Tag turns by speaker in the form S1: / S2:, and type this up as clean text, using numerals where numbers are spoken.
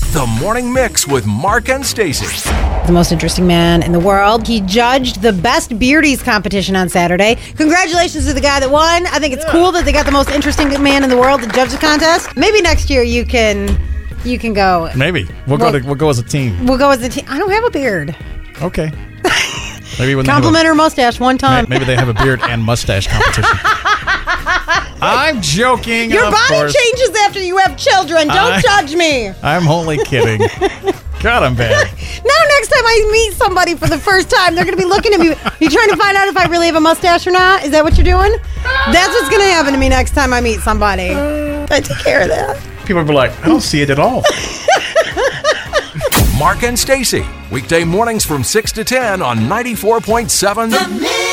S1: The Morning Mix with Mark and Stacey.
S2: The most interesting man in the world. He judged the Best Beardies competition on Saturday. Congratulations to the guy that won. I think it's cool that they got the most interesting man in the world to judge the contest. Maybe next year you can go.
S3: Maybe. We'll go as a team.
S2: We'll go as a team. I don't have a beard.
S3: Okay. Maybe when
S2: compliment her mustache one time.
S3: Maybe they have a beard and mustache competition. I'm joking.
S2: Your body changes after you have children. Don't judge me.
S3: I'm only kidding. God, I'm bad.
S2: Now, next time I meet somebody for the first time, they're going to be looking at me. You trying to find out if I really have a mustache or not? Is that what you're doing? That's what's going to happen to me next time I meet somebody. I take care of that.
S3: People will be like, I don't see it at all.
S1: Mark and Stacey, weekday mornings from 6 to 10 on 94.7 The Mix.